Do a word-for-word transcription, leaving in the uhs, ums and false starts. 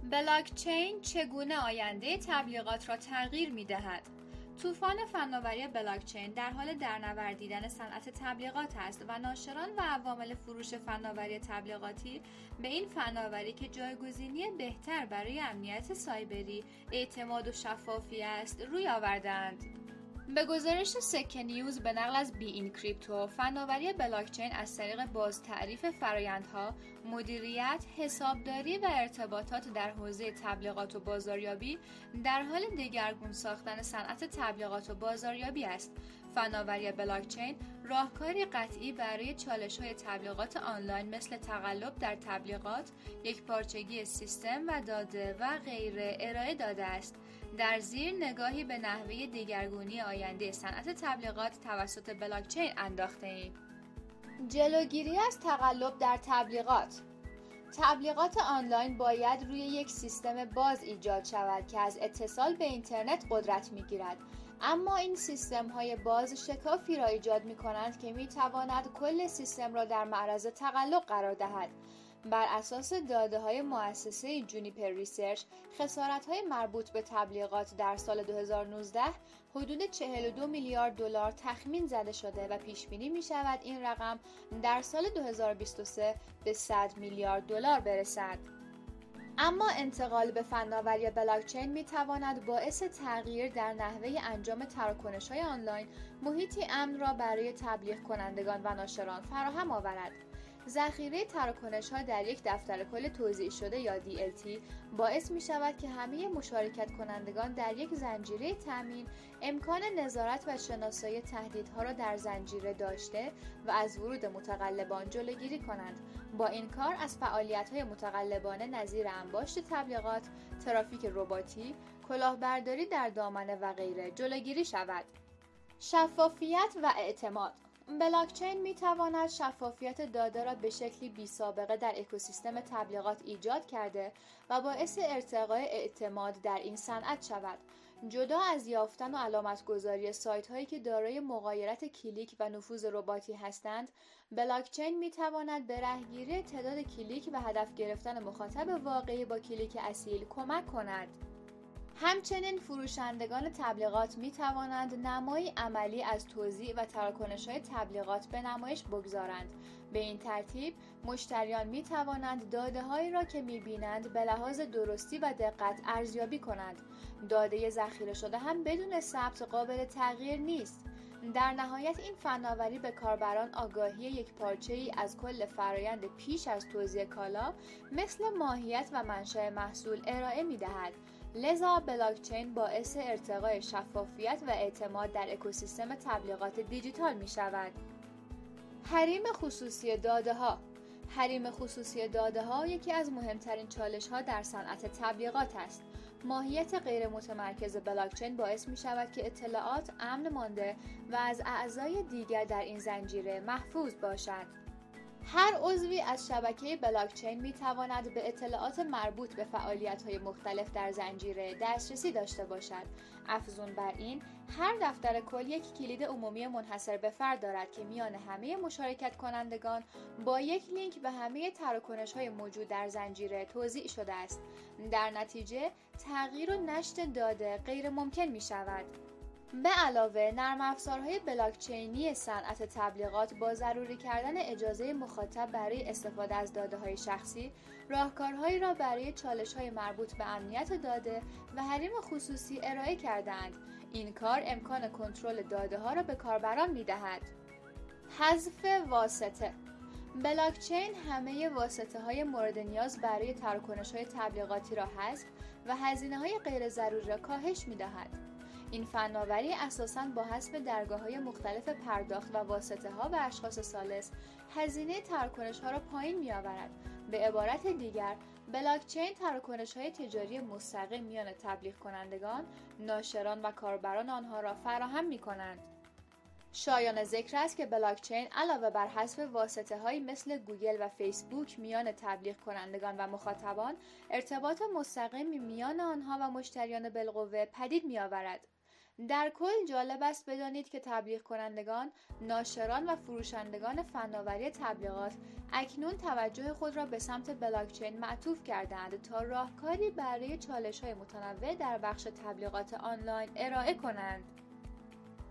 بلاکچین چگونه آینده تبلیغات را تغییر می‌دهد؟ طوفان فناوری بلاکچین در حال درنوردیدن صنعت تبلیغات است و ناشران و عوامل فروش فناوری تبلیغاتی به این فناوری که جایگزینی بهتر برای امنیت سایبری، اعتماد و شفافی است، روی آوردند. به گزارش سکه نیوز به نقل از بی این کریپتو، فناوری بلاکچین از طریق باز تعریف فرآیندها، مدیریت، حسابداری و ارتباطات در حوزه تبلیغات و بازاریابی در حال دگرگون ساختن صنعت تبلیغات و بازاریابی است. فناوری بلاکچین راهکاری قطعی برای چالش‌های تبلیغات آنلاین مثل تقلب در تبلیغات، یکپارچگی سیستم و داده و غیره ارائه داده است. در زیر نگاهی به نحوه دگرگونی آینده صنعت تبلیغات توسط بلاکچین انداخته‌ایم. جلوگیری از تقلب در تبلیغات. تبلیغات آنلاین باید روی یک سیستم باز ایجاد شود که از اتصال به اینترنت قدرت می‌گیرد. اما این سیستم‌های باز شکافی را ایجاد می‌کنند که می‌تواند کل سیستم را در معرض تقلب قرار دهد. بر اساس داده‌های مؤسسه جونیپر ریسرچ، خسارت‌های مربوط به تبلیغات در سال دو هزار و نوزده حدود چهل و دو میلیارد دلار تخمین زده شده و پیش‌بینی می‌شود این رقم در سال دو هزار و بیست و سه به صد میلیارد دلار برسد. اما انتقال به فناوری بلاکچین می‌تواند باعث تغییر در نحوه انجام تراکنش‌های آنلاین، محیطی امن را برای تبلیغ کنندگان و ناشران فراهم آورد. ذخیره تراکنش‌ها در یک دفتر کل توزیع شده یا دی ال تی باعث می شود که همه مشارکت کنندگان در یک زنجیره تامین امکان نظارت و شناسایی تهدیدها را در زنجیره داشته و از ورود متقلبان جلوگیری کنند. با این کار از فعالیت‌های متقلبانه نظیر انباشت تبلیغات، ترافیک رباتی، کلاهبرداری در دامنه و غیره جلوگیری شود. شفافیت و اعتماد. بلاکچین می تواند شفافیت داده را به شکلی بی سابقه در اکوسیستم تبلیغات ایجاد کرده و باعث ارتقای اعتماد در این صنعت شود. جدا از یافتن و علامتگذاری سایت هایی که دارای مغایرت کلیک و نفوذ رباتی هستند، بلاکچین می تواند به رهگیری تعداد کلیک و هدف گرفتن مخاطب واقعی با کلیک اصیل کمک کند. همچنین فروشندگان تبلیغات می توانند نمایی عملی از توزیع و تراکنش‌های تبلیغات به نمایش بگذارند. به این ترتیب مشتریان می توانند داده‌هایی را که می بینند به لحاظ درستی و دقت ارزیابی کنند. داده ذخیره شده هم بدون ثبت قابل تغییر نیست. در نهایت این فناوری به کاربران آگاهی یک پارچه‌ای از کل فرایند پیش از توزیع کالا مثل ماهیت و منشأ محصول ارائه می دهد. لذا بلاکچین باعث ارتقای شفافیت و اعتماد در اکوسیستم تبلیغات دیجیتال می شود. حریم خصوصی داده ها. حریم خصوصی داده ها یکی از مهمترین چالش ها در صنعت تبلیغات است. ماهیت غیر متمرکز بلاکچین باعث می شود که اطلاعات امن مانده و از اعضای دیگر در این زنجیره محفوظ باشد. هر عضوی از شبکه بلاکچین می تواند به اطلاعات مربوط به فعالیت‌های مختلف در زنجیره دسترسی داشته باشد. افزون بر این، هر دفتر کل یک کلید عمومی منحصر به فرد دارد که میان همه مشارکت کنندگان با یک لینک به همه تراکنش‌های موجود در زنجیره توزیع شده است. در نتیجه، تغییر و نشر داده غیر ممکن می شود. به علاوه، نرم افزارهای بلاکچینی صنعت تبلیغات با ضروری کردن اجازه مخاطب برای استفاده از داده‌های شخصی، راهکارهایی را برای چالش‌های مربوط به امنیت داده و حریم خصوصی ارائه کرده‌اند. این کار امکان کنترل داده‌ها را به کاربران می‌دهد. حذف واسطه. بلاکچین همه واسطه‌های مورد نیاز برای تراکنش‌های تبلیغاتی را حذف و هزینه‌های غیر ضروری را کاهش می‌دهد. این فناوری اساساً با حذف درگاه‌های مختلف پرداخت و واسطه‌ها و اشخاص ثالث هزینه تراکنش‌ها را پایین می‌آورد. به عبارت دیگر، بلاکچین تراکنش‌های تجاری مستقیم میان تبلیغ کنندگان، ناشران و کاربران آنها را فراهم می‌کنند. شایان ذکر است که بلاکچین علاوه بر حذف واسطه‌هایی مثل گوگل و فیسبوک میان تبلیغ کنندگان و مخاطبان، ارتباط مستقیم میان آنها و مشتریان بالقوه پدید می‌آورد. در کل جالب است بدانید که تبلیغ کنندگان، ناشران و فروشندگان فناوری تبلیغات اکنون توجه خود را به سمت بلاکچین معطوف کرده‌اند تا راهکاری برای چالش‌های متنوع در بخش تبلیغات آنلاین ارائه کنند.